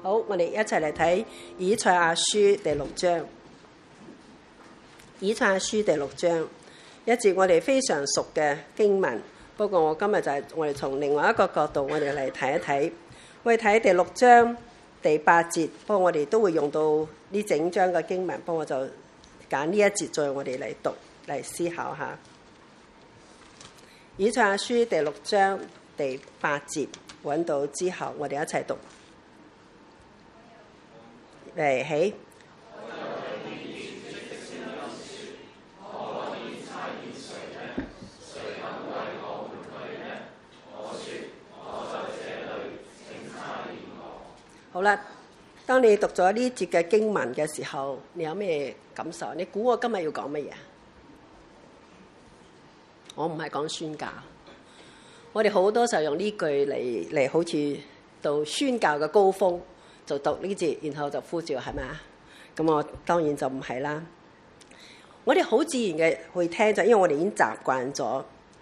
好，我哋一齊嚟睇以賽亞書第6章。以賽亞書第6章一節我哋非常熟嘅經文，不過我今日就係我哋從另外一個角度，我哋嚟睇一睇。我哋睇第6章第8節，不過我哋都會用到呢整章嘅經文，不過我就揀呢一節再我哋嚟讀嚟思考下。以賽亞書第6章第8節揾到之後，我哋一齊讀嚟起。好啦，當你讀咗呢節嘅經文嘅時候，你有咩感受？你估我今日要講乜嘢？我唔係講宣教，我哋好多時候用呢句嚟好似到宣教嘅高峰就讀呢節，然後就呼召，係咪啊？咁我當然就唔係啦。我哋好自然嘅去聽，就因為我哋已經習慣咗。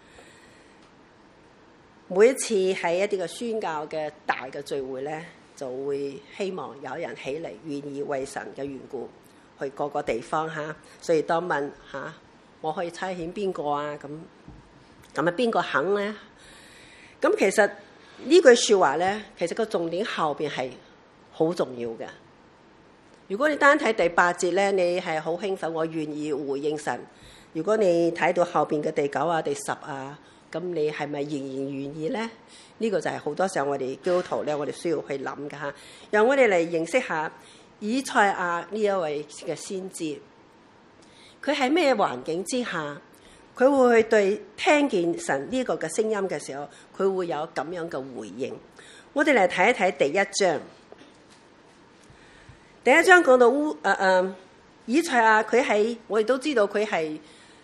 每一次喺一啲嘅宣教嘅大嘅聚會咧，就會希望有人起嚟願意為神嘅緣故去各個地方嚇。所以當問嚇我可以差遣邊個啊？咁啊邊個肯咧？咁其實呢句説話咧，其實個重點後邊係好重要嘅。如果你單睇第8節咧，你係好興奮，我願意回應神。如果你睇到後邊嘅第9啊、第10啊，咁你係咪仍然願意咧？呢個就係好多時候我哋基督徒咧，我哋需要去諗㗎嚇。讓我哋嚟認識下以賽亞呢一位嘅先知，佢喺咩環境之下，佢會去對聽見神呢個嘅聲音嘅時候，佢會有咁樣嘅回應。我哋嚟睇一睇第1章。第1章講到以賽亞，佢喺我哋都知道佢係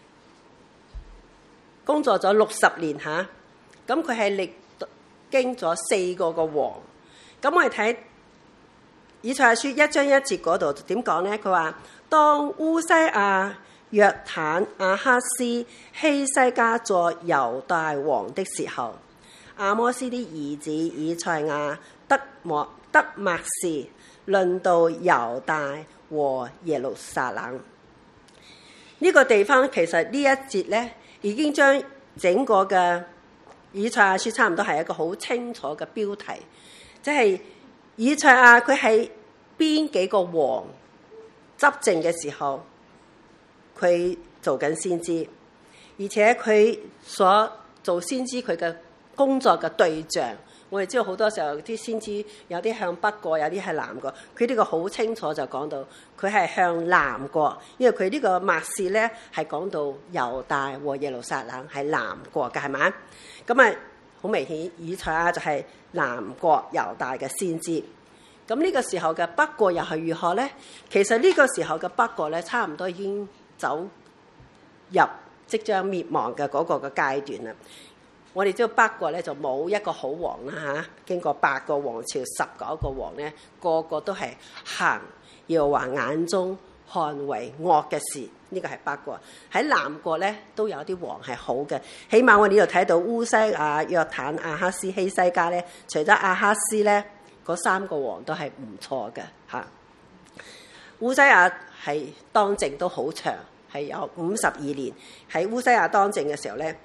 工作咗60年嚇，咁佢係歷經咗4個嘅王。咁我哋睇以賽亞書1章1節嗰度點講咧？佢話當烏西亞、約坦、亞哈斯、希西家作猶大王的時候，阿摩斯的兒子以賽亞得默示論到猶大和耶路撒冷呢個地方。其實呢一節咧已經將整個嘅以賽亞書差唔多係一個好清楚嘅標題，即係以賽亞佢喺邊幾個王執政嘅時候，佢做緊先知，而且佢所做先知佢嘅工作嘅對象，我哋知道好多時候啲先知有啲向北過，有啲係南過。佢呢個好清楚就講到佢係向南過，因為佢呢個默示咧係講到猶大和耶路撒冷係南國嘅，係咪？咁啊好明顯，以賽亞就係南國猶大嘅先知。咁呢個時候嘅北國又係如何咧？其實呢個時候嘅北國咧，差唔多已經走入即將滅亡嘅嗰個嘅階段啦。我哋知道北國咧就冇一個好王啦嚇，經過8個王朝、19個王咧，個個都係行耶和華眼中看為惡嘅事。呢個係北國。喺南國咧都有啲王係好嘅，起碼我哋呢度睇到烏西亞、約坦、亞哈斯、希西家咧，除咗亞哈斯咧，嗰3個王都係唔錯嘅嚇。烏西亞係當政都好長，係有52年。喺烏西亞當政嘅時候咧，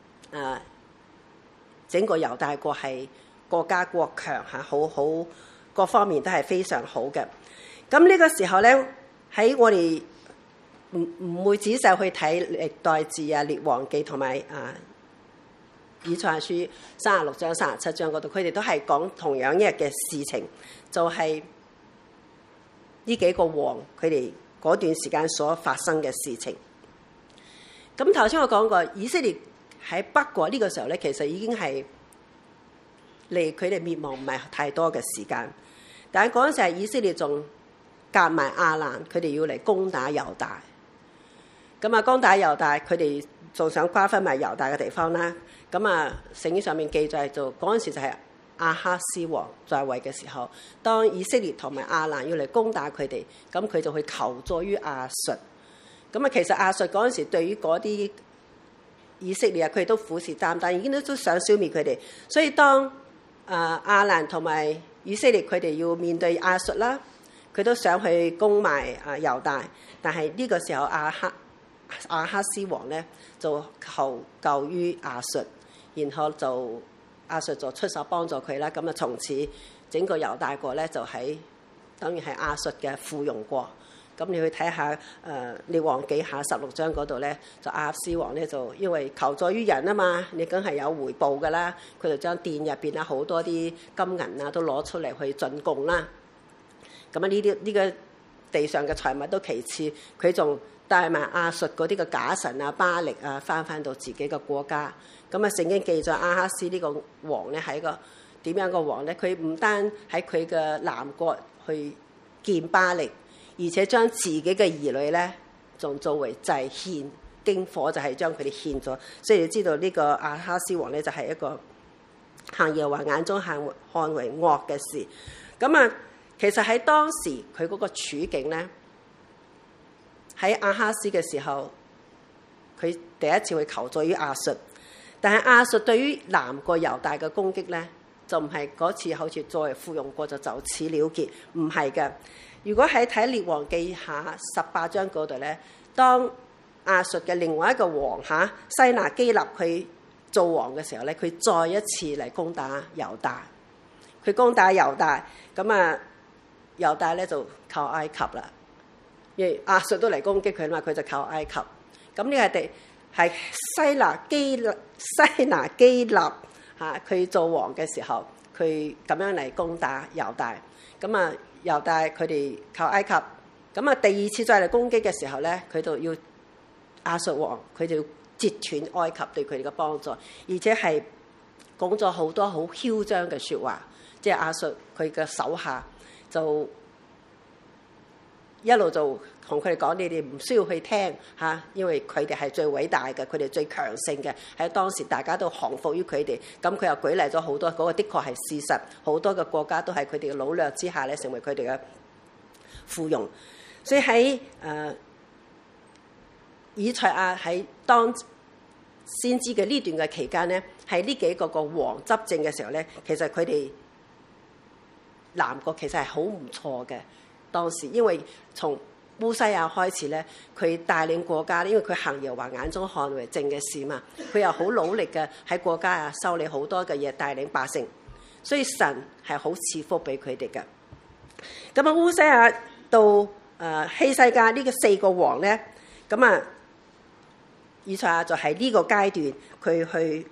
整個猶大國係國家國強嚇，好各方面都係非常好嘅。咁呢個時候咧，喺我哋唔會仔細去睇歷代志啊、列王記同埋以賽亞書36章、37章嗰度，佢哋都係講同樣一日嘅事情，就係呢幾個王佢哋嗰段時間所發生嘅事情。咁頭先我講過，以色列喺北國呢個時候咧，其實已經係離佢哋滅亡唔係太多嘅時間，但係嗰陣時係以色列仲夾埋亞蘭，佢哋要嚟攻打猶大。咁啊，攻打猶大，佢哋仲想瓜分埋猶大嘅地方啦。咁啊，聖經上面記載就嗰陣時就係亞哈斯王在位嘅時候，當以色列同埋亞蘭要嚟攻打佢哋，咁佢就去求助於亞述。咁啊，其實亞述嗰陣時對於嗰啲以色列啊，佢哋都虎視眈眈，已經都想消滅佢哋。所以當亞蘭同埋以色列佢哋要面對亞述啦，佢都想去攻埋猶大，但係呢個時候亞哈斯王咧就求救於亞述，然後就亞述就出手幫助佢啦。咁啊，從此整個猶大國咧就喺等於係亞述嘅附庸國。咁你去睇下列王紀下16章嗰度咧，就亞哈斯王咧就因為求助於人啊嘛，你梗係有回報噶啦。佢就將殿入邊啊好多啲金銀啊都攞出嚟去進貢啦。咁啊呢個地上嘅財物都其次，佢仲帶埋亞述嗰啲嘅假神啊巴力啊翻到自己嘅國家。咁啊聖經記載亞哈斯呢個王咧係一個點樣個王咧？佢唔單喺佢嘅南國去見巴力，而且將自己嘅兒女咧，仲作為祭獻，經火就係將佢哋獻咗。所以你知道呢個亞哈斯王咧，就係一個行耶和華眼中看為惡嘅事。咁啊，其實喺當時佢嗰個處境咧，喺亞哈斯嘅時候，佢第一次去求助於亞述，但係亞述對於南國猶大嘅攻擊咧，就唔係嗰次好似作為附庸國就此了結，唔係嘅。如果喺睇列王記下18章嗰度咧，當亞述嘅另外一個王西拿基立佢做王嘅時候咧，佢再一次嚟攻打猶大。佢攻打猶大，咁啊猶大咧就靠埃及啦。因為亞述都嚟攻擊佢嘛，佢就靠埃及。咁呢個係西拿基立佢做王嘅時候，佢咁樣嚟攻打猶大。咁啊猶大佢哋靠埃及，咁啊第二次再嚟攻擊嘅時候咧，佢就要亞述王，佢就要截斷埃及對佢哋嘅幫助，而且係講咗好多好囂張嘅説話，即係亞述佢嘅手下就一路就同佢哋講：你哋唔需要去聽嚇，因為佢哋係最偉大嘅，佢哋最強盛嘅，喺當時大家都降服於佢哋。咁佢又舉例咗好多，嗰個的確係事實，好多嘅國家都喺佢哋嘅擄掠之下咧，成為佢哋嘅附庸。所以喺以賽亞喺當先知嘅呢段嘅期間咧，喺呢幾個王執政嘅時候咧，其實佢哋南國其實係好唔錯嘅。當時因為從烏西亞開始咧，佢帶領國家，因為佢行耶和華眼中看為正嘅事嘛，佢又好努力嘅喺國家修理好多嘅嘢，帶領百姓，所以神係好賜福俾佢哋嘅。咁啊烏西亞到希西家呢個4個王咧，咁啊以賽亞就喺呢個階段佢去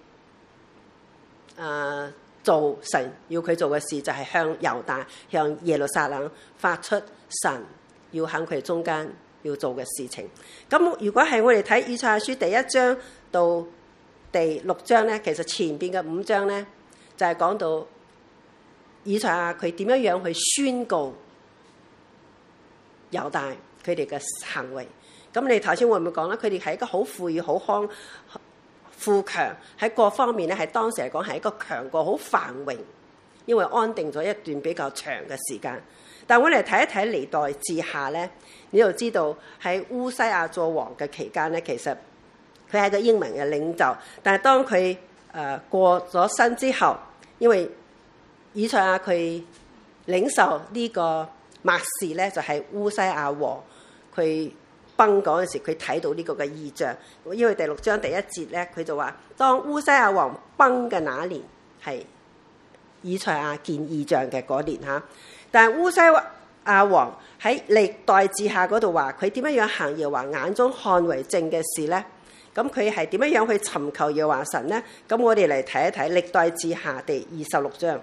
做神要佢做嘅事，就係向猶大、向耶路撒冷發出神要喺佢哋中間要做嘅事情。咁如果係我哋睇以賽亞書第1章到第6章咧，其實前邊嘅5章咧就係講到以賽亞佢點樣去宣告猶大佢哋嘅行為。咁你頭先會唔會講咧？佢哋係一個好富裕、好富強，喺各方面咧，係當時嚟講係一個強國，好繁榮，因為安定咗一段比較長嘅時間。但我哋睇一睇歷代志下咧，你就知道喺烏西亞做王嘅期間咧，其實佢係個英文嘅領袖，但係當佢過咗身之後，因為以賽亞佢領受呢個默示咧，就係烏西亞王佢崩嗰陣時，佢睇到呢個嘅異象。因為第6章第1節咧，佢就話：當烏西亞王崩嘅那年，係以賽亞見異象嘅嗰年嚇。但係烏西亞王喺歷代志下嗰度話，佢點樣行耶和華眼中看為正嘅事咧？咁佢係點樣去尋求耶和華神咧？咁我哋嚟睇一睇歷代志下第26章。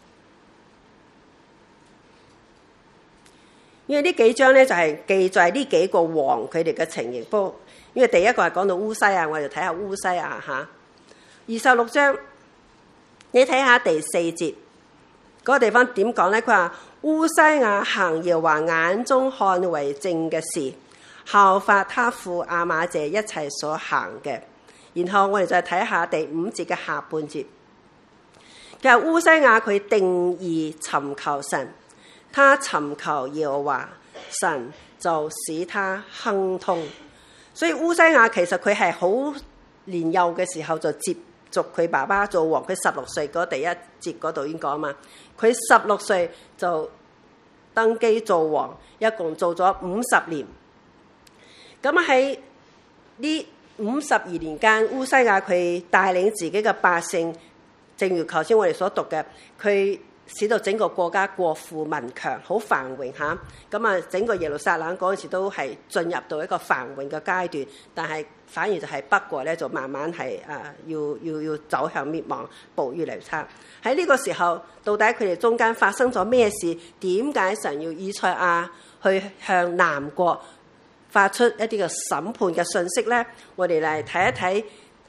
因為呢幾章咧就係記載呢幾個王佢哋嘅情形。不過因為第一個係講到烏西亞，我哋睇下烏西亞嚇。26章，你睇下第4節嗰個地方點講咧？佢話烏西亞行耶和華眼中看為正嘅事，效法他父亞瑪謝一切所行嘅。然後我哋再睇下第5節嘅下半節。其實烏西亞佢定義尋求神。他尋求耶和華神，就使他亨通。所以烏西亞其實佢係好年幼嘅時候就接續佢爸爸做王。佢16歲嗰第一節嗰度已經講嘛，佢16歲就登基做王，一共做咗50年。咁喺呢52年間，烏西亞佢帶領自己嘅百姓，正如頭先我哋所讀嘅，佢使到整個國家國富民強，好繁榮嚇。咁啊，整個耶路撒冷嗰陣時都係進入到一個繁榮嘅階段，但係反而就係北國咧就慢慢係要走向滅亡，步於彌差。喺呢個時候，到底佢哋中間發生咗咩事？點解神要以賽亞去向南國發出一啲嘅審判嘅信息咧？我哋嚟睇一睇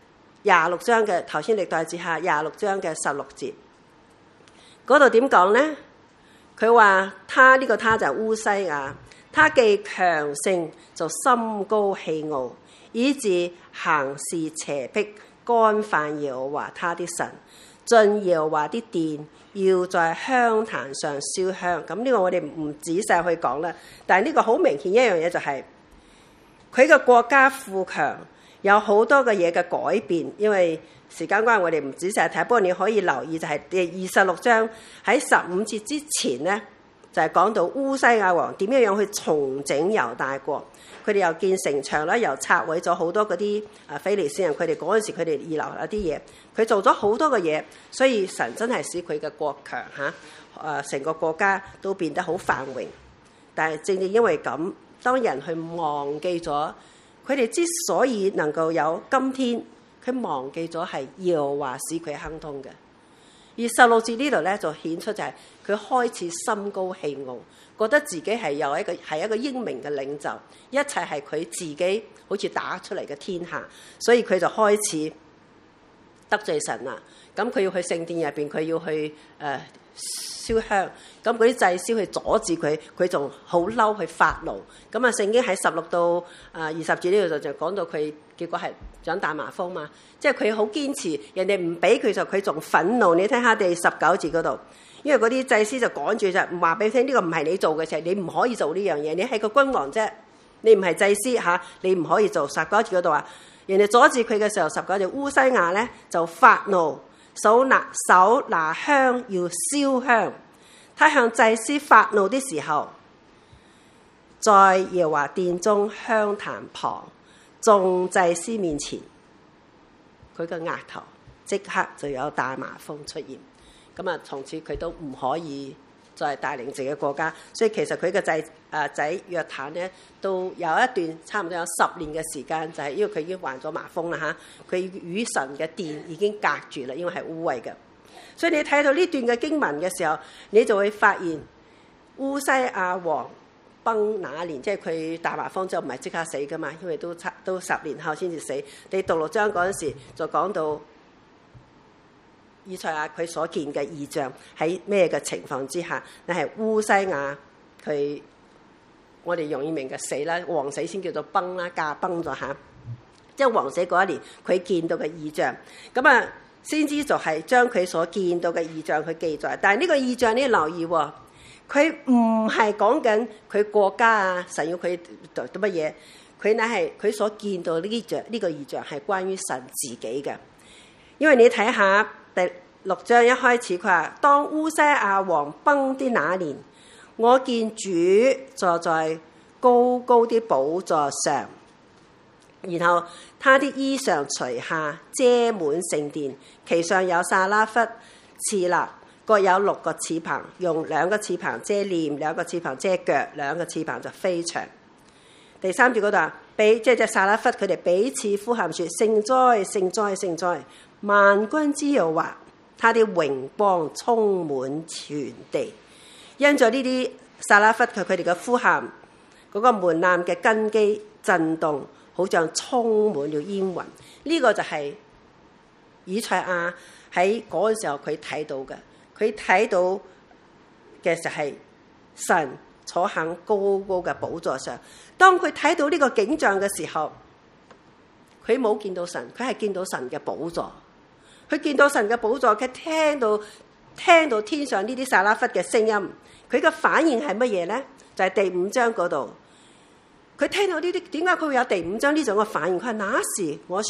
26章嘅頭先歷代志下26章嘅16節，嗰度點講咧？佢話他呢個他就係烏西亞，他既強盛就心高氣傲，以致行事邪僻，干犯耶和華他的神，進耶和華啲殿，要在香壇上燒香。咁呢個我哋唔仔細去講啦，但係呢個好明顯一樣嘢就係佢嘅國家富強，有好多嘅嘢嘅改變。因為時間關係，我哋唔仔細睇，不過你可以留意就係第26章喺15節之前呢，就係講到烏西亞王點樣去重整猶大國。佢哋又建城牆啦，又拆毀咗好多嗰啲非利士人，佢哋嗰陣時佢哋遺留一啲嘢，佢做咗好多嘅嘢，所以神真係使佢嘅國強嚇，成個國家都變得好繁榮。但係正正因為咁，當人去忘記咗佢哋之所以能夠有今天，佢忘記咗係耶和華使佢亨通嘅。而16節呢度咧就顯出就係佢開始心高氣傲，覺得自己係一個英明嘅領袖，一切係佢自己好似打出嚟嘅天下，所以佢就開始得罪神啦。咁佢要去聖殿入邊，佢要去燒香，咁嗰啲祭司去阻止佢，佢仲好嬲去發怒。咁啊，聖經喺16到20節呢度就講到佢結果係長大麻風嘛，即係佢好堅持，人哋唔俾佢就佢仲憤怒。你睇下第19節嗰度，因為嗰啲祭司就趕住就唔話俾佢聽，呢個唔係你做嘅，就係你唔可以做呢樣嘢，你係個君王啫，你唔係祭司嚇，你唔可以做。19節嗰度話，人哋阻止佢嘅時候，19節烏西亞咧就發怒。手拿香要燒香，他向祭司發怒的時候，在耶和華殿中香壇旁眾祭司面前，佢個額頭即刻就有大麻風出現。咁啊，從此佢都唔可以再帶領自己嘅國家。所以其實佢嘅仔約坦咧，都有一段差唔多有10年嘅時間，就係因為佢已經患咗麻風啦嚇，佢與神嘅殿已經隔住啦，因為係污穢嘅。所以你睇到呢段嘅經文嘅時候，你就會發現烏西亞王崩那年，即係佢大麻風之後唔係即刻死噶嘛，因為都10年後先至死。你讀6章嗰陣時就講到以賽亞佢所見嘅異象喺咩嘅情況之下，但係烏西亞佢我哋容易明嘅死啦，王死先叫做崩啦，駕崩咗嚇。即係王死嗰一年，佢見到嘅異象，咁啊先知就係將佢所見到嘅異象去記載。但係呢個異象你要留意喎，佢唔係講緊佢國家啊，神要佢做乜嘢，佢乃係佢所見到呢個異象係關於神自己嘅。因為你睇下第6章一開始，佢話當烏西亞王崩的那年，我見主坐在高高的寶座上，然後他的衣裳除下，遮滿聖殿，其上有撒拉弗侍立，各有6個翅膀，用2個翅膀遮臉，2個翅膀遮腳，2個翅膀就飛翔。第3節嗰度話，即係隻撒拉弗佢哋彼此呼喊說：聖哉，聖哉，聖哉！萬軍之耶和華，他的榮光充滿全地。因着呢啲撒拉弗佢哋嘅呼喊，嗰個門檻嘅根基震動，好像充滿了煙雲。呢個就係以賽亞喺嗰陣時候佢睇到嘅，佢睇到嘅就係神坐喺高高嘅寶座上。當佢睇到呢個景象嘅時候，佢冇見到神，佢係見到神嘅寶座。佢見到神嘅寶座，佢聽到天上呢啲撒拉弗嘅聲音，佢嘅反應係乜嘢咧？就係第5章嗰度，佢聽到呢啲，點解佢會有第5章呢種嘅反應？佢話那時我說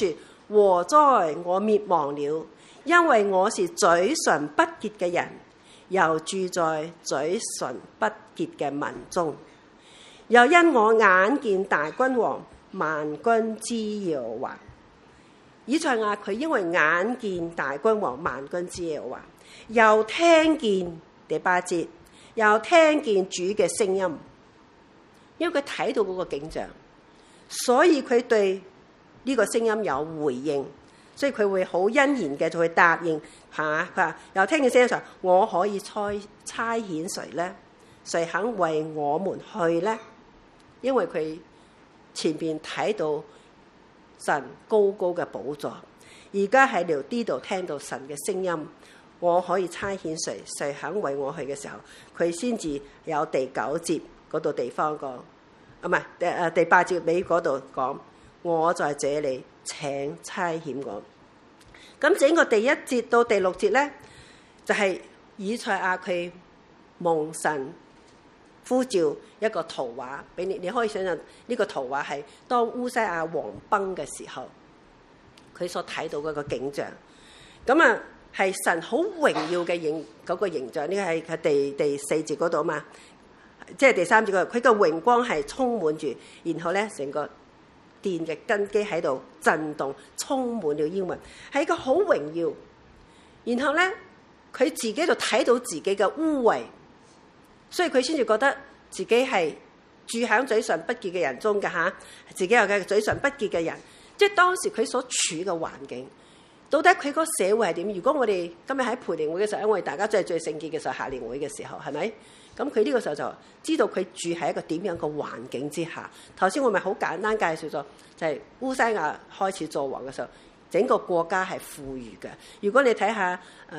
禍哉！我滅亡了，因為我是嘴唇不潔嘅人，又住在嘴唇不潔嘅民中。又因我眼見大君王萬軍之耶和華。以賽亞佢因為眼見大君王萬軍之耶和華，又聽見第8節，又聽見主嘅聲音，因為佢睇到嗰個景象，所以佢對呢個聲音有回應，所以佢會好欣然嘅就會答應嚇。佢話又聽見聲音上，我可以差遣誰呢？誰肯為我們去呢？因為佢前邊睇到神高高嘅寶座，而家喺呢度聽到神嘅聲音，我可以差遣誰？誰肯為我去嘅時候，佢先至有第9節嗰度地方講，唔係第8節尾嗰度講，我在這裡請差遣我。咁整個第1節到第6節咧，就係以賽亞佢蒙神呼召一個圖畫俾你，你可以想象呢個圖畫係當烏西亞王崩嘅時候，佢所睇到嗰個景象。咁啊，係神好榮耀嘅嗰個形象。呢個係第4節嗰度啊嘛，即係第3節嗰度，佢個榮光係充滿住，然後咧成個殿嘅根基喺度震動，充滿了煙雲，係一個好榮耀。然後咧，佢自己就睇到自己嘅污穢。所以佢先至覺得自己係住喺嘴唇不潔嘅人中嘅嚇，自己有嘅嘴唇不潔嘅人，即係當時佢所處嘅環境，到底佢個社會係點？如果我哋今日喺培靈會嘅時候，因為大家都係最聖潔嘅時候，夏年會嘅時候，係咪？咁佢呢個時候就知道佢住喺一個點樣嘅環境之下。頭先我咪好簡單介紹咗，就係烏西亞開始做王嘅時候，整個國家係富裕嘅。如果你睇下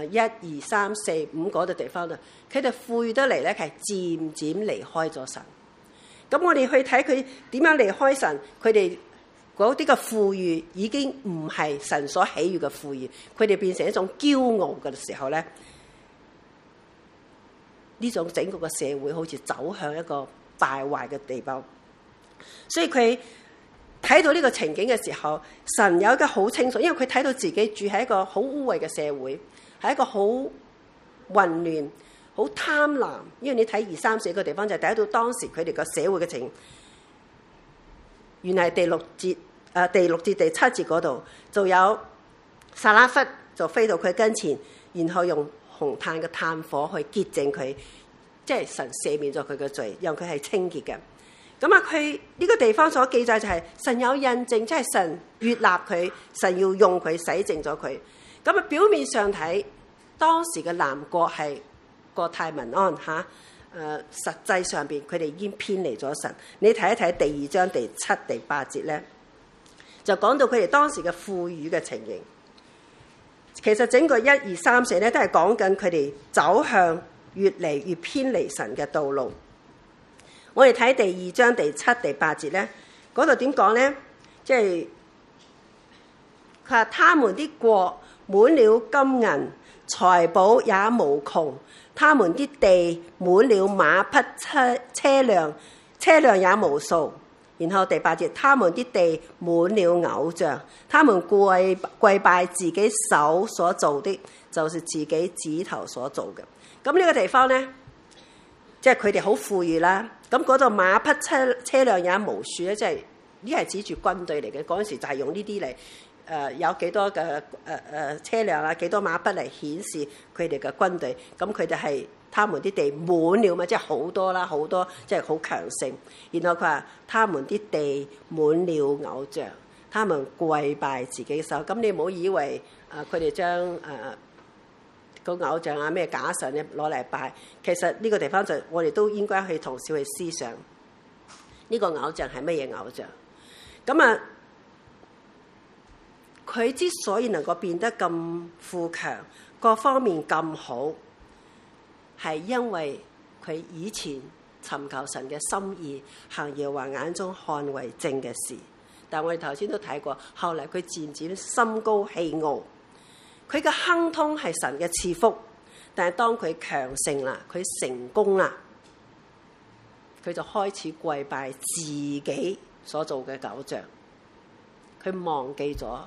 1、2、3、4、5嗰度地方咧，佢哋富裕得嚟咧係漸漸離開咗神。咁我哋去睇佢點樣離開神，佢哋嗰啲嘅富裕已經唔係神所喜悅嘅富裕，佢哋變成一種驕傲嘅時候咧，呢種整個嘅社會好似走向一個敗壞嘅地步。所以佢睇到呢個情景嘅時候，神有一個好清楚，因為佢睇到自己住喺一個好污穢嘅社會，係一個好混亂、好貪婪。因為你睇2、3、4個地方就睇到當時佢哋個社會嘅情。原來第6節、第6節、第7節嗰度就有撒拉弗就飛到佢跟前，然後用紅炭嘅炭火去潔淨佢，即係神赦免咗佢嘅罪，讓佢係清潔嘅。咁啊，佢呢個地方所記載就係神有印證，即係神悅納佢，神要用佢洗淨咗佢。咁啊，表面上睇當時嘅南國係國泰民安嚇，實際上邊佢哋已經偏離咗神。你睇一睇第2章第7、第8節咧，就講到佢哋當時嘅富裕嘅情形。其實整個1、2、3、4咧都係講緊佢哋走向越嚟越偏離神嘅道路。我哋睇第2章第7、第8節咧，嗰度點講咧？即係佢話：他們啲國滿了金銀，財寶也無窮；他們啲地滿了馬匹車輛，車輛也無數。然後第8節，他們啲地滿了偶像，他們跪拜自己手所做的，就是自己指頭所做嘅。咁呢個地方咧，即係佢哋好富裕啦。咁嗰度馬匹車輛也無數咧，即係呢係指住軍隊嚟嘅。嗰陣時就係用呢啲嚟有幾多嘅車輛啊，幾多馬匹嚟顯示佢哋嘅軍隊。咁佢哋係他們啲地滿了嘛，即係好多啦，好多即係好強盛。然後佢話：他們啲地滿了偶像，他們跪拜自己手。咁你唔好以為佢哋將個偶像啊咩假神咧攞嚟拜，其實呢個地方就我哋都應該去同時去思想呢個偶像係乜嘢偶像。咁啊，佢之所以能夠變得咁富強，各方面咁好，係因為佢以前尋求神嘅心意，行耶和華眼中看為正嘅事。但我哋頭先都睇過，後嚟佢漸漸心高氣傲。佢嘅亨通係神嘅賜福，但係當佢強盛啦，佢成功啦，佢就開始跪拜自己所做嘅偶像。佢忘記咗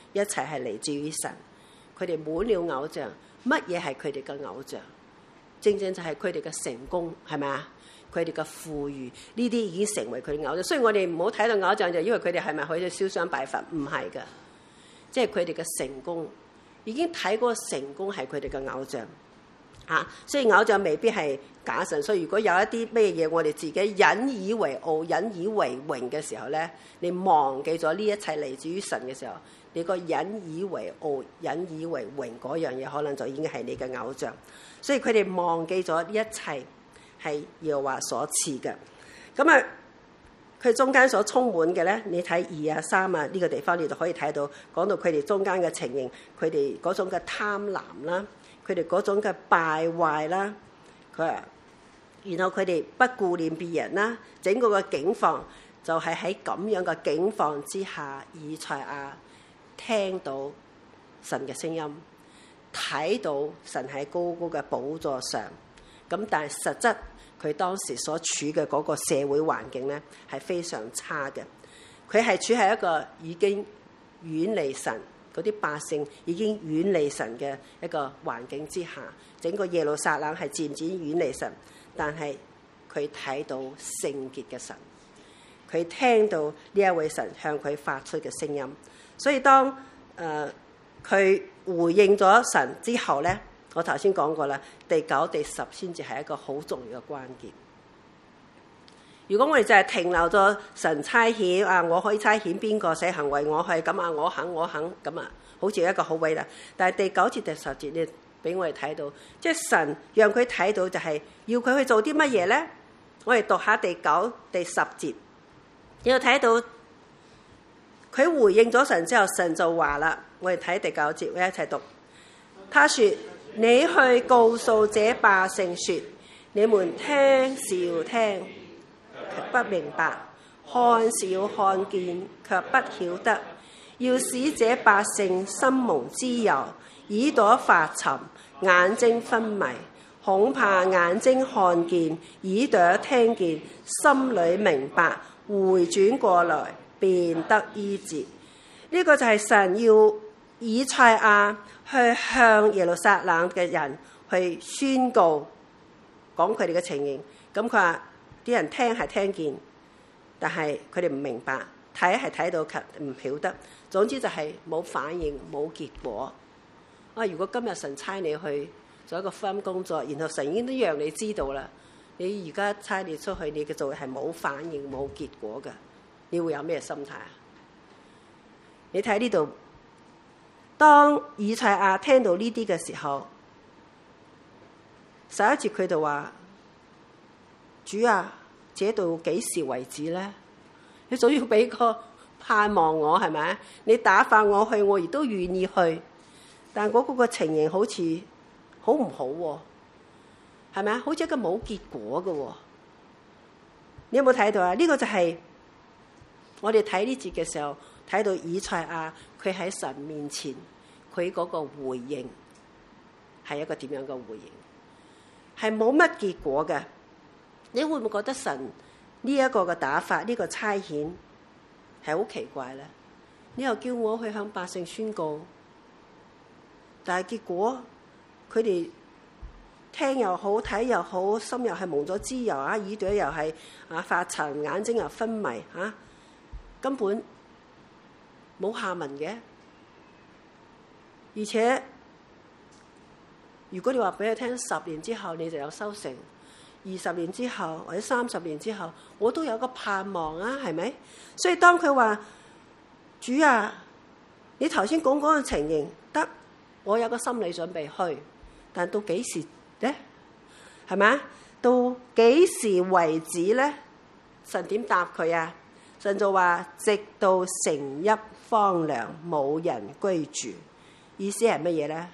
一切係嚟自於神。佢哋滿了偶像，乜嘢係佢哋嘅偶像？正正就係佢哋嘅成功，係咪啊？佢哋嘅富裕，呢啲已經成為佢哋偶像。所以我哋唔好睇到偶像就以為佢哋係咪可以燒香拜佛？唔係㗎，即係佢哋嘅成功已經睇嗰個成功係佢哋嘅偶像。所以偶像未必係假神。所以如果有一啲咩嘢我哋自己引以為傲、引以為榮嘅時候咧，你忘記咗呢一切嚟自於神嘅時候，你個引以為傲、引以為榮嗰樣嘢，可能就已經係你嘅偶像。所以佢哋忘記咗呢一切係耶和華所賜嘅。咁啊，佢中間所充滿嘅咧，你睇2啊、3啊呢個地方，你就可以睇到講到佢哋中間嘅情形，佢哋嗰種嘅貪婪啦，佢哋嗰種嘅敗壞啦，然後佢哋不顧念別人啦，整個嘅境況就係喺咁樣嘅境況之下，以賽亞聽到神嘅聲音，睇到神喺高高嘅寶座上。咁但係實質佢當時所處嘅嗰個社會環境咧係非常差嘅。佢係處喺一個已經遠離神，嗰啲百姓已經遠離神嘅一個環境之下，整個耶路撒冷係漸漸遠離神。但係佢睇到聖潔嘅神，佢聽到呢一位神向佢發出嘅聲音。所以當佢回應咗神之後咧，我頭先講過啦，第9、第10先至係一個好重要嘅關鍵。如果我哋就係停留咗神差遣我可以差遣邊個寫行為，我係咁啊，我肯咁啊，好似一個好偉大。但係第9節、第10節咧，俾我哋睇到，即係神讓佢睇到就係要佢去做啲乜嘢咧？我哋讀下第9、第10節，要睇到佢回應咗神之後，神就話啦，我哋睇第9節，我哋一齊讀。他說：你去告訴這百姓說，你們聽是要聽，卻不明白；看是要看見，卻不曉得。要使這百姓心蒙脂油，耳朵發沉，眼睛昏迷，恐怕眼睛看見，耳朵聽見，心裏明白，回轉過來，便得醫治。呢個就係神要以賽亞去向耶路撒冷嘅人去宣告，講佢哋嘅情形。咁佢話啲人聽係聽見，但係佢哋唔明白，睇係睇到，唔曉得。總之就係冇反應，冇結果。如果今日神差你去做一個福音工作，然後神已經都讓你知道啦，你而家差你出去，你嘅做係冇反應、冇結果嘅，你會有咩心態啊？你睇呢度，當以賽亞聽到呢啲嘅時候，11節佢就話：主啊，這到幾時為止咧？你總要俾個盼望我，係咪？你打發我去，我亦都願意去。但嗰個情形好似好唔好喎？係咪啊？好似一個冇結果嘅喎。你有冇睇到啊？呢個就係我哋睇呢節嘅時候，睇到以賽亞佢喺神面前，佢嗰個回應係一個點樣嘅回應？係冇乜結果嘅。你會唔會覺得神呢一個嘅打法，呢個差遣係好奇怪咧？你又叫我去向百姓宣告，但係結果佢哋聽又好，睇又好，心又係蒙咗脂油啊，耳朵又係發沉，眼睛又昏迷根本冇下文嘅。而且如果你話俾佢聽10年之後你就有收成，20年之後或者30年之後，我都有個盼望啊，係咪？所以當佢話主啊，你頭先講嗰個情形得，我有個心理準備去，但到幾時咧？係咪？到幾時為止咧？神點答佢啊？神就話直到城邑荒涼，冇人居住。意思係乜嘢咧？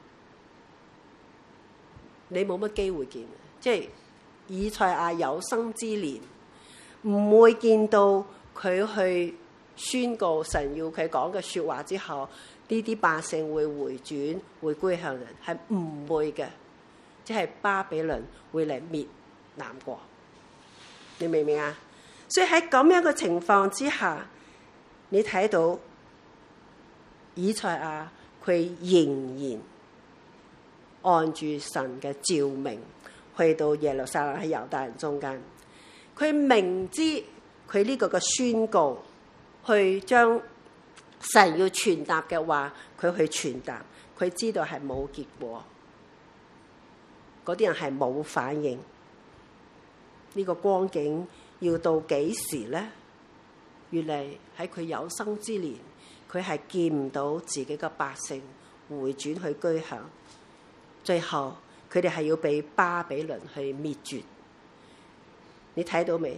你冇乜機會見，即係以賽亞有生之年唔會見到佢去宣告神要佢講嘅說話之後，呢啲百姓會回轉會歸向人，係唔會嘅。即係巴比倫會嚟滅南國，你明唔明啊？所以喺咁樣嘅情況之下，你睇到以賽亞佢仍然按住神嘅召命去到耶路撒冷喺猶大人中間，佢明知佢呢個嘅宣告，去將神要傳達嘅話，佢去傳達，佢知道係冇結果，嗰啲人係冇反應。呢個光景要到幾時呢？原嚟喺佢有生之年，佢係見唔到自己嘅百姓回轉去居享，最後佢哋係要被巴比倫去滅絕。你睇到未？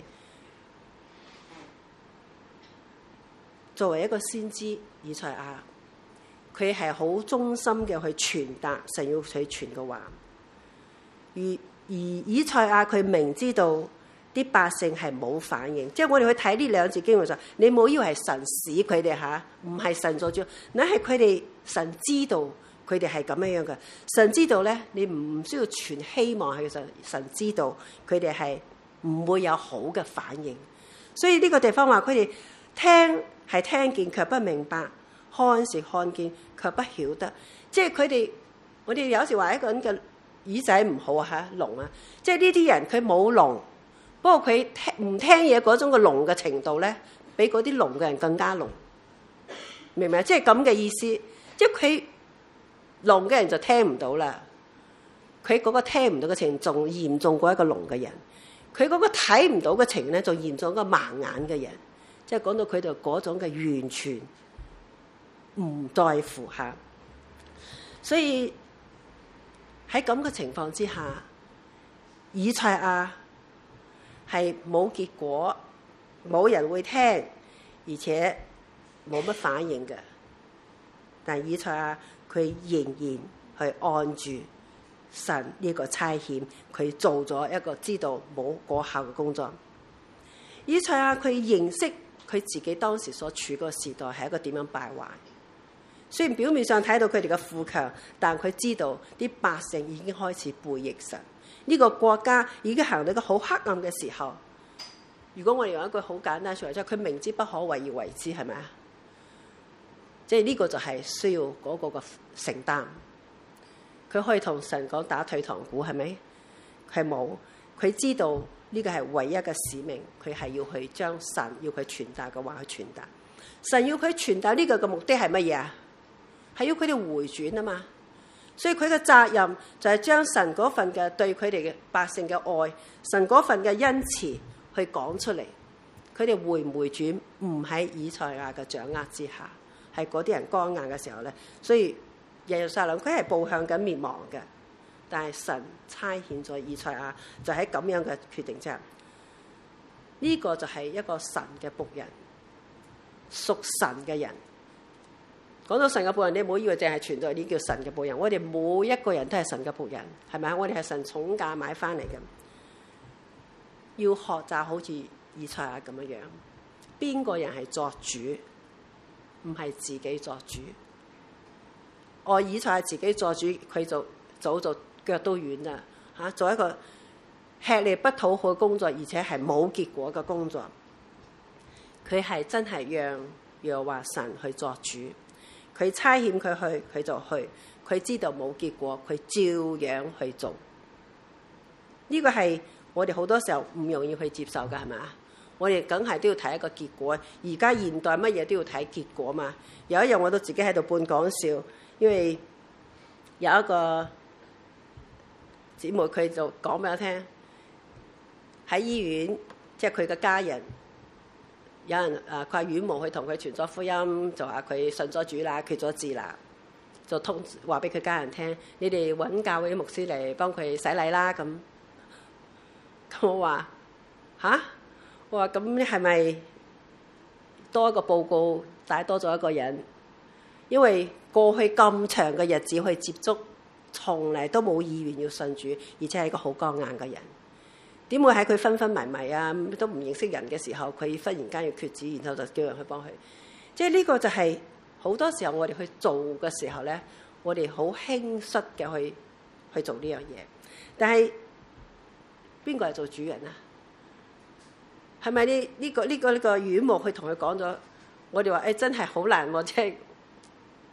作為一個先知以賽亞，佢係好忠心嘅去傳達神要佢傳嘅話，而以賽亞佢明知道啲百姓係冇反應，即係我哋去睇呢兩節經文上，你冇以為係神使佢哋嚇，唔係神做主，你係佢哋神知道佢哋係咁樣嘅。神知道咧，你唔需要存希望喺神知道佢哋係唔會有好嘅反應。所以呢個地方話佢哋聽係聽見卻不明白，看是看見卻不曉得，即係佢哋，我哋有時話一個人嘅耳仔唔好嚇聾啊，即係呢啲人佢冇聾，不過佢唔聽嘢嗰種嘅聾嘅程度咧，比嗰啲聾嘅人更加聾，明唔明啊？即係咁嘅意思，即係佢聾嘅人就聽唔到啦，佢嗰個聽唔到嘅情仲嚴重過一個聾嘅人，佢嗰個睇唔到嘅情咧，仲嚴重過盲眼嘅人，即係講到佢哋嗰種嘅完全唔在乎下，所以喺咁嘅情況之下，以賽亞係冇結果，冇人會聽，而且冇乜反應嘅。但以賽亞佢仍然去按住神呢個差遣，佢做咗一個知道冇果效嘅工作。以賽亞佢認識佢自己當時所處嗰個時代係一個點樣敗壞。雖然表面上睇到佢哋嘅富強，但佢知道啲百姓已經開始背逆神，呢個國家已經行到一個好黑暗嘅時候。如果我哋用一句好簡單說話，即係佢明知不可為而為之，係咪啊？即係呢個就係需要嗰個嘅承擔。佢可以同神講打退堂鼓，係咪？佢冇，佢知道呢個係唯一嘅使命，佢係要去將神要佢傳達嘅話去傳達。神要佢傳達呢個嘅目的係乜嘢啊？係要佢哋回轉啊嘛。所以佢嘅責任就係將神嗰份嘅對佢哋嘅百姓嘅愛，神嗰份嘅恩慈去講出嚟。佢哋回唔回轉唔喺以賽亞嘅掌握之下，係嗰啲人剛硬嘅時候咧。所以耶路撒冷佢係步向緊滅亡嘅，但係神差遣咗以賽亞，就喺咁樣嘅決定之下，呢個就係一個神嘅僕人，屬神嘅人。講到神嘅僕人，你唔好以為淨係傳道呢叫神嘅僕人，我哋每一個人都係神嘅僕人，係咪啊？我哋係神重價買翻嚟嘅，要學習好似以賽亞咁樣樣。邊個人係作主，唔係自己作主。以賽亞自己作主，佢就早就腳都軟啦嚇，做一個吃力不討好嘅工作，而且係冇結果嘅工作。佢係真係讓耶和華神去作主。佢差遣佢去，佢就去。佢知道冇結果，佢照樣去做。呢個係我哋好多時候唔容易去接受㗎，係咪啊？我哋梗係都要睇一個結果。而家現代乜嘢都要睇結果嘛。有一日我都自己喺度半講笑，因為有一個姊妹佢就講俾我聽，喺醫院即係佢嘅家人。有人佢話遠務去同佢傳咗福音，就話佢信咗主啦，決咗志啦，就通話俾佢家人聽，你哋揾教會啲牧師嚟幫佢洗禮啦咁。咁我話吓？我話咁你係咪多一個報告帶多咗一個人？因為過去咁長嘅日子去接觸，從嚟都冇意願要信主，而且係一個好剛硬嘅人。點會喺佢昏昏迷迷啊，都唔認識人嘅時候，佢忽然間要決志，然後就叫人去幫佢？即係呢個就係好多時候我哋去做嘅時候咧，我哋好輕率嘅去做呢樣嘢。但係邊個係做主人啊？係咪呢個院牧去同佢講咗？我哋話真係好難喎，即係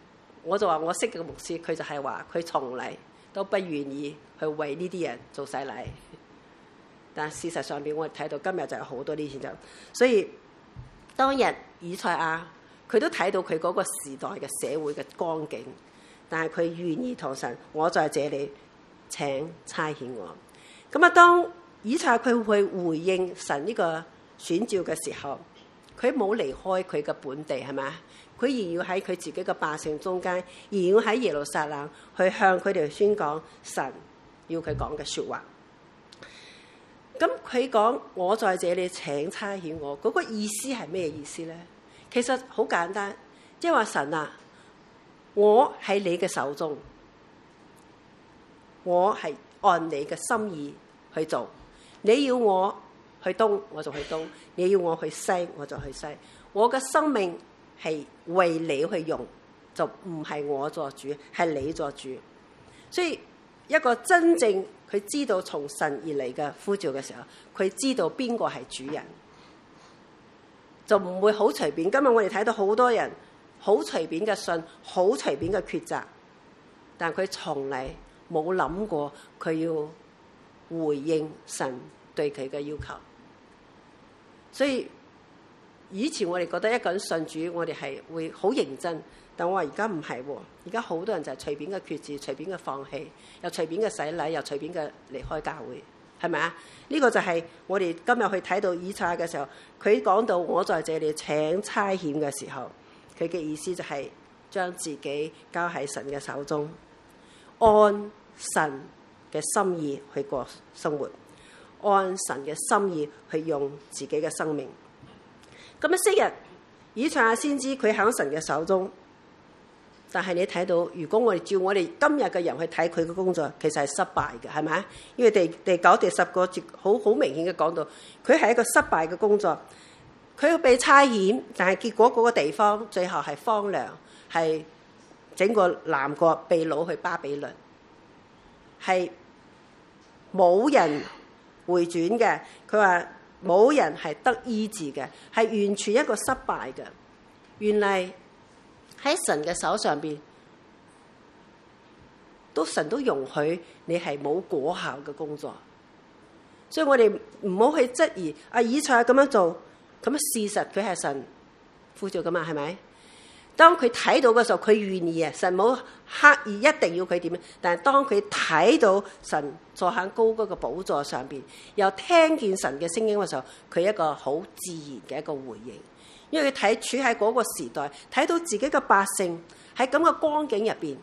我就話我識嘅牧師，佢就係話佢從嚟都不願意去為呢啲人做洗禮。但事實上邊我哋睇到今日就有好多呢啲人，所以當日以賽亞佢都睇到佢嗰個時代嘅社會嘅光景，但係佢願意同神，我在這裡請差遣我。咁啊，當以賽亞佢去回應神呢個選召嘅時候，佢冇離開佢嘅本地，係咪？佢仍然要喺佢自己嘅百姓中間，仍然要喺耶路撒冷去向佢哋宣講神要佢講嘅說話。咁佢講我在這裡請差遣我，嗰個意思係咩意思咧？其實好簡單，即係話神啊，我喺你嘅手中，我係按你嘅心意去做。你要我去東，我就去東；你要我去西，我就去西。我嘅生命係為你去用，就唔係我作主，係你作主。所以一個真正佢知道從神而嚟嘅呼召嘅時候，佢知道邊個係主人，就唔會好隨便。今日我哋睇到好多人好隨便嘅信，好隨便嘅抉擇，但佢從嚟冇諗過佢要回應神對佢嘅要求。所以以前我哋覺得一個人信主，我哋係會好認真。但我話而家唔係喎，而家好多人就係隨便嘅決志，隨便嘅放棄，又隨便嘅洗禮，又隨便嘅離開教會，係咪啊？呢個就係我哋今日去睇到以賽亞嘅時候，佢講到我在這裡請差遣嘅時候，佢嘅意思就係將自己交喺神嘅手中，按神嘅心意去過生活，按神嘅心意去用自己嘅生命。咁啊，昔日以賽亞先知佢喺神嘅手中。但係你睇到，如果我哋照我哋今日嘅人去睇佢嘅工作，其實係失敗嘅，係咪？因為第9、第10個節好明顯嘅講到，佢係一個失敗嘅工作。佢要被差遣，但係結果嗰個地方最後係荒涼，係整個南國被擄去巴比倫，係冇人回轉嘅。佢話冇人係得醫治嘅，係完全一個失敗嘅。原嚟喺神嘅手上邊，神都容許你係冇果效嘅工作，所以我哋唔好去質疑以賽亞咁樣做，咁樣事實佢係神呼召噶嘛，係咪？當佢睇到嘅時候，佢願意啊，神冇刻意一定要佢點樣，但係當佢睇到神坐喺高嗰個寶座上邊，又聽見神嘅聲音嘅時候，佢一個好自然嘅一個回應。因為佢處喺嗰個時代，睇到自己嘅百姓喺咁嘅光景入邊，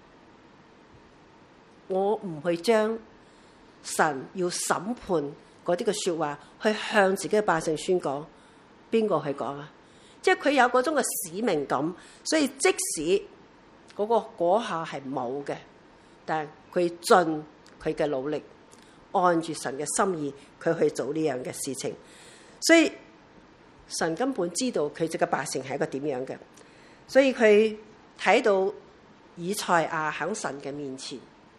我唔去將神要審判嗰啲嘅說話去向自己嘅百姓宣講，邊個去講啊？即係佢有嗰種嘅使命感，所以即使嗰個果效係冇嘅，但係佢盡佢嘅努力，按住神嘅心意，佢去做呢樣嘅事情，所以。神根本知道佢隻嘅百姓係一個點樣嘅，所以佢睇到以賽亞喺神嘅面前，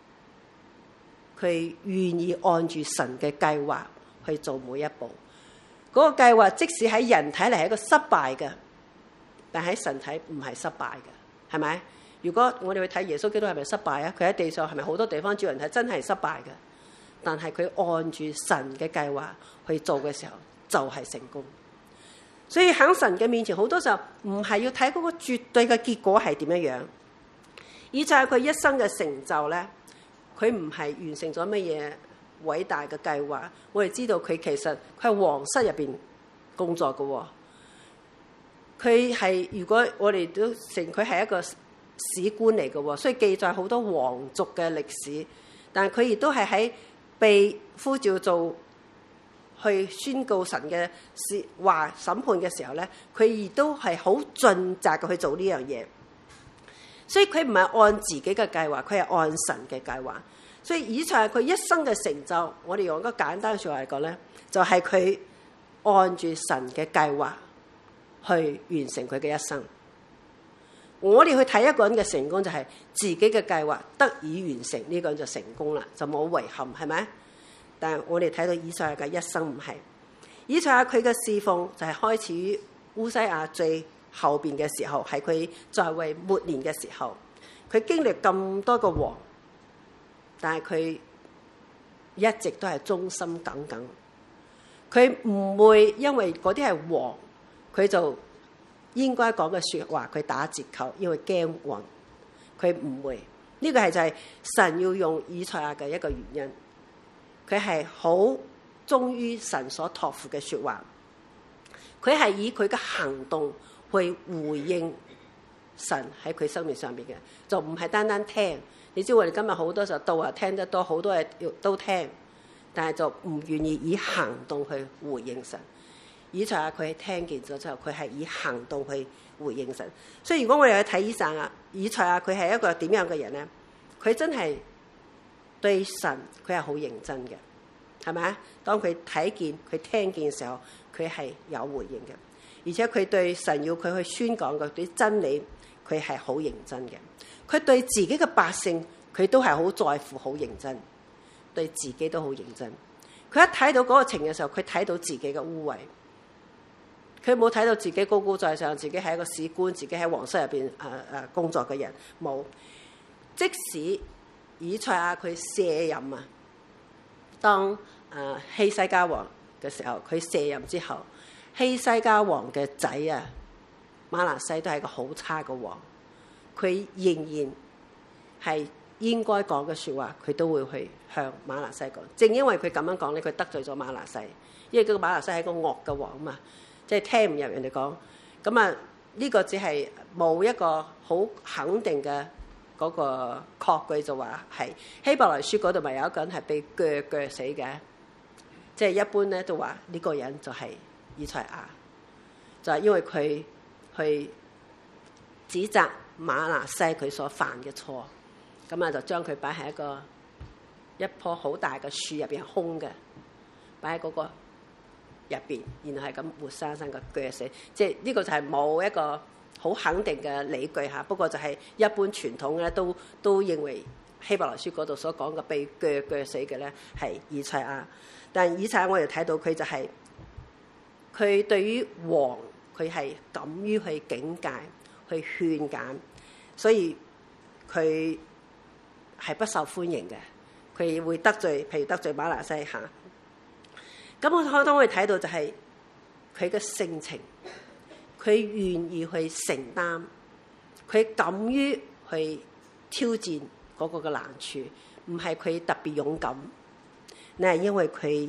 佢願意按住神嘅計劃去做每一步。嗰個計劃即使喺人睇嚟係一個失敗嘅，但喺神睇唔係失敗嘅，係咪？如果我哋去睇耶穌基督係咪失敗啊？佢喺地上係咪好多地方照人睇真係失敗嘅？但係佢按住神嘅計劃去做嘅時候，就係成功。所以喺神嘅面前，好多時候唔係要睇嗰個絕對嘅結果係點樣樣。以賽亞佢一生嘅成就咧，佢唔係完成咗乜嘢偉大嘅計劃。我哋知道佢其實佢係皇室入邊工作嘅喎。佢係如果我哋都承佢係一個史官嚟嘅喎，所以記載好多皇族嘅歷史。但係佢亦都係喺被呼召做。去宣告神嘅話審判嘅時候咧，佢亦都係好盡責嘅去做呢樣嘢。所以佢唔係按自己嘅計劃，佢係按神嘅計劃。所以以賽亞佢一生嘅成就，我哋用一個簡單嘅說話嚟講咧，就係佢按住神嘅計劃去完成佢嘅一生。我哋去睇一個人嘅成功，就係自己嘅計劃得以完成，呢個人就成功啦，就冇遺憾，係咪？但係我哋睇到以賽亞嘅一生唔係，以賽亞佢嘅侍奉就係開始於烏西亞最後邊嘅時候，係佢在位末年嘅時候， 佢經歷咁多個王，但係佢一直都係忠心耿耿。佢唔會因為嗰啲係王，佢就應該講嘅説話佢打折扣，因為驚王。佢唔會。呢個係就係神要用以賽亞嘅一個原因。佢係好忠於神所託付嘅説話。佢係以佢嘅行動去回應神喺佢生命上面嘅，就唔係單單聽。你知我哋今日好多時候到啊聽得多，好多嘢都聽，但係就唔願意以行動去回應神。以賽亞佢係聽見咗之後，佢係以行動去回應神。所以如果我哋去睇以賽亞佢係一個點樣嘅人咧？佢真係對神佢係好認真嘅，係咪啊？當佢睇見佢聽見嘅時候，佢係有回應嘅，而且佢對神要佢去宣講嘅啲真理，佢係好認真嘅。佢對自己嘅百姓，佢都係好在乎、好認真，對自己都好認真。佢一睇到嗰個情嘅時候，佢睇到自己嘅污穢，佢冇睇到自己高高在上，自己係一個史官，自己喺皇室入邊工作嘅人，冇。即使以賽亞佢卸任啊，當希西家王嘅時候，佢卸任之後，希西家王嘅仔啊瑪拿西都係一個好差嘅王，佢仍然係應該講嘅説話，佢都會去向瑪拿西講。正因為佢咁樣講咧，佢得罪咗瑪拿西，因為嗰個瑪拿西係一個惡嘅王嘛，即係聽唔入人哋講。咁啊，呢個只係冇一個好肯定嘅嗰個確據，就話係希伯來書嗰度咪有一個人係被鋸死嘅，即係一般咧都話呢個人就係以賽亞，就係因為佢去指責瑪拿西佢所犯嘅錯，咁啊就將佢擺喺一棵好大嘅樹入邊，空嘅，擺喺嗰個入邊，然後係咁活生生嘅鋸死，即係呢個就係冇一個好肯定嘅理據嚇。不過就係一般傳統咧都認為希伯來書嗰度所講嘅被鋸死嘅咧係以賽亞。但係以賽亞我哋睇到佢就係、佢對於王佢係敢於去警戒、去勸解，所以佢係不受歡迎嘅。佢會得罪，譬如得罪瑪拿西嚇。咁當我哋睇到就係佢嘅性情，佢願意去承擔，佢敢於去挑戰嗰個嘅難處，唔係佢特別勇敢，你係因為佢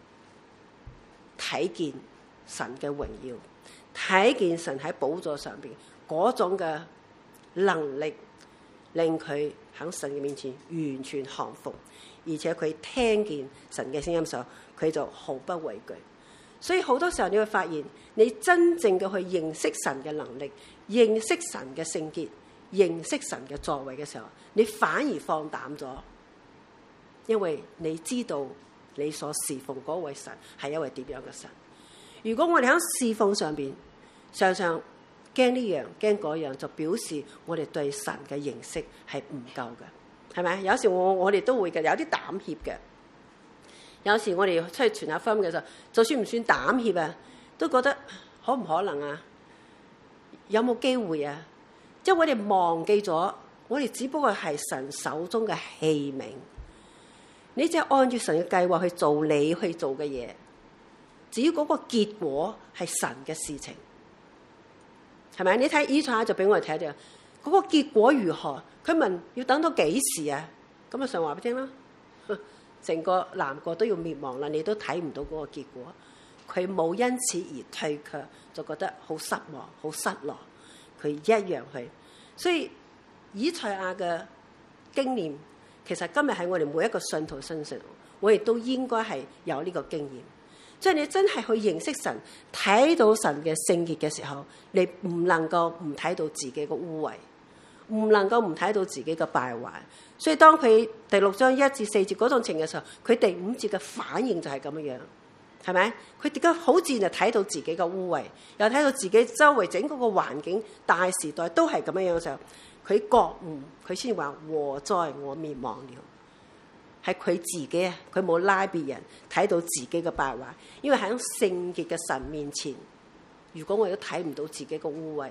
睇見神嘅榮耀，睇見神喺寶座上邊嗰種嘅能力，令佢喺神嘅面前完全降服，而且佢聽見神嘅聲音時候，佢就毫不畏懼。所以好多時候你會發現，你真正嘅去認識神嘅能力，認識神嘅聖潔，認識神嘅作為嘅時候，你反而放膽咗，因為你知道你所侍奉嗰位神係一位點樣嘅神。如果我哋喺侍奉上邊常常驚呢樣驚嗰樣，就表示我哋對神嘅認識係唔夠嘅，係咪？有時我哋都會嘅，有啲膽怯嘅。有時我哋出去傳下福音嘅時候，就算唔算膽怯啊，都覺得可唔可能啊？有冇機會啊？即係我哋忘記咗，我哋只不過係神手中嘅器皿。你只係按照神嘅計劃去做你去做嘅嘢，至於嗰個結果係神嘅事情，係咪？你睇以賽亞就俾我哋睇到，嗰個結果如何？佢問要等到幾時啊？咁啊，上話俾你聽啦。成個南國都要滅亡啦，你都睇唔到嗰個結果。佢冇因此而退卻，就覺得好失望、好失落。佢一樣去。所以以賽亞嘅經驗，其實今日喺我哋每一個信徒身上，我哋都應該係有呢個經驗。即係你真係去認識神，睇到神嘅聖潔嘅時候，你唔能夠唔睇到自己嘅污穢，唔能夠唔睇到自己嘅敗壞。所以當佢第6章1至4節嗰種情嘅時候，佢第5節嘅反應就係咁樣，係咪？佢點解好自然就睇到自己嘅污穢，又睇到自己周圍整個環境大時代都係咁樣嘅時候，佢覺悟，佢先話禍哉我滅亡了。係佢自己啊，佢冇拉別人，睇到自己嘅敗壞。因為喺聖潔嘅神面前，如果我都睇唔到自己嘅污穢，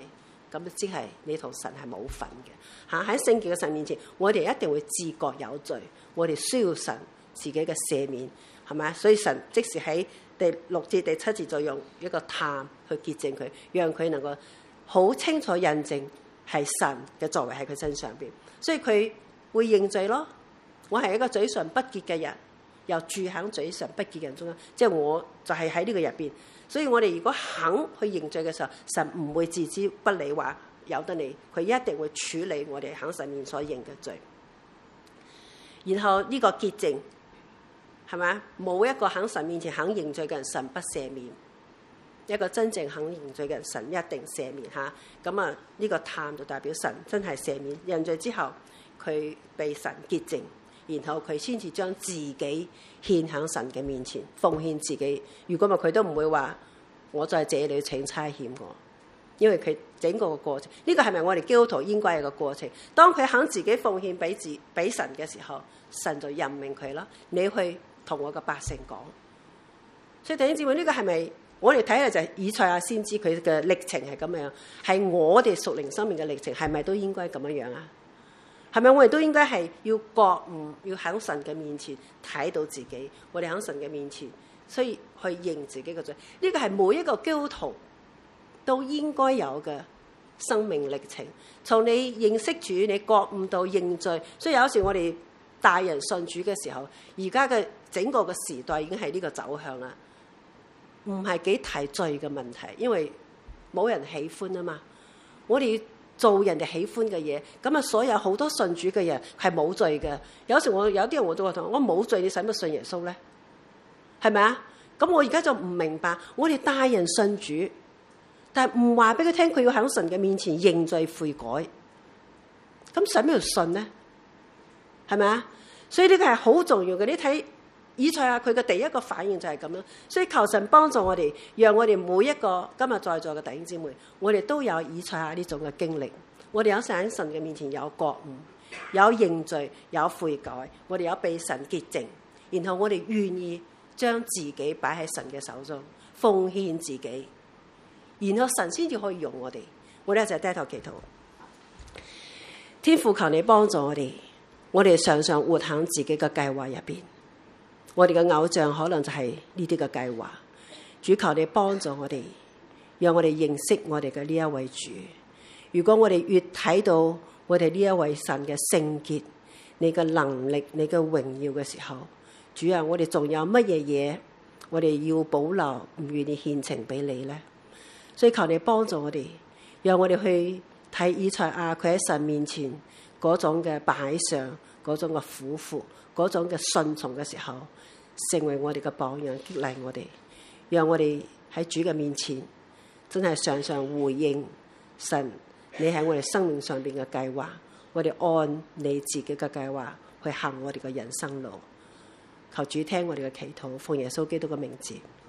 咁即係你同神係冇份嘅嚇。喺聖潔嘅神面前，我哋一定會自覺有罪，我哋需要神自己嘅赦免，係咪？所以神即時喺第6節、第7節就用一個探去潔淨佢，讓佢能夠好清楚印證係神嘅作為喺佢身上邊，所以佢會認罪咯。我係一個嘴唇不潔嘅人，又住喺嘴唇不潔嘅人中間，即係我就係喺呢個入邊。所以我哋如果肯去認罪嘅時候，神唔會置之不理，話由得你，佢一定會處理我哋喺神面所認嘅罪。然後呢個潔淨係咪？冇一個喺神面前肯認罪嘅人，神不赦免。一個真正肯認罪嘅人，神一定赦免嚇。咁啊，呢個探就代表神真係赦免認罪之後，佢被神潔淨，然後佢先至將自己獻喺神嘅面前，奉獻自己。如果唔係，佢都唔會話我在這裏請差遣我，因為佢整個過程，呢個係咪我哋基督徒應該有個過程？當佢肯自己奉獻俾神嘅時候，神就任命佢啦。你去同我嘅百姓講。所以弟兄姊妹，呢個係咪我哋睇嘅就係以賽亞先知佢嘅歷程係咁樣？係我哋屬靈生命嘅歷程係咪都應該咁樣啊？係咪我哋都應該係要覺悟，要喺神嘅面前睇到自己？我哋喺神嘅面前，所以去認自己嘅罪。呢個係每一個基督徒都應該有嘅生命歷程。從你認識主，你覺悟到認罪。所以有時我哋大人信主嘅時候，而家嘅整個嘅時代已經係呢個走向啦，唔係幾提罪嘅問題，因為冇人喜歡啊嘛。我哋做人哋喜歡嘅嘢，咁啊，所有好多信主嘅人係冇罪嘅。有時有啲人我都話同我冇罪，你使乜信耶穌咧？係咪啊？咁我而家就唔明白，我哋大人信主，但係唔話俾佢聽，佢要喺神嘅面前認罪悔改，咁使咩要信呢？係咪啊？所以呢個係好重要嘅。你睇以賽亞佢嘅第一個反應就係咁樣，所以求神幫助我哋，讓我哋每一個今日在座嘅弟兄姊妹，我哋都有以賽亞呢種嘅經歷。我哋有喺神嘅面前有覺悟，有認罪，有悔改，我哋有被神潔淨，然後我哋願意將自己擺喺神嘅手中，奉獻自己，然後神先至可以用我哋。我哋一齊低頭祈禱。天父，求你幫助我哋常常活喺自己嘅計劃入邊。我哋嘅偶像可能就係呢啲嘅計劃。主，求你幫助我哋，讓我哋認識我哋嘅呢一位主。如果我哋越睇到我哋呢一位神嘅聖潔、你嘅能力、你嘅榮耀嘅時候，主啊，我哋仲有乜嘢嘢我哋要保留，唔願意獻呈俾你呢？所以求你幫助我哋，讓我哋去睇以賽亞佢喺神面前嗰種嘅擺上，嗰種嘅苦服，嗰種嘅順從嘅時候，成為我哋嘅榜樣，激勵我哋，讓我哋喺主嘅面前真係常常回應神你喺我哋生命上邊嘅計劃，我哋按你自己嘅計劃去行我哋嘅人生路。求主聽我哋嘅祈禱，奉耶穌基督嘅名字。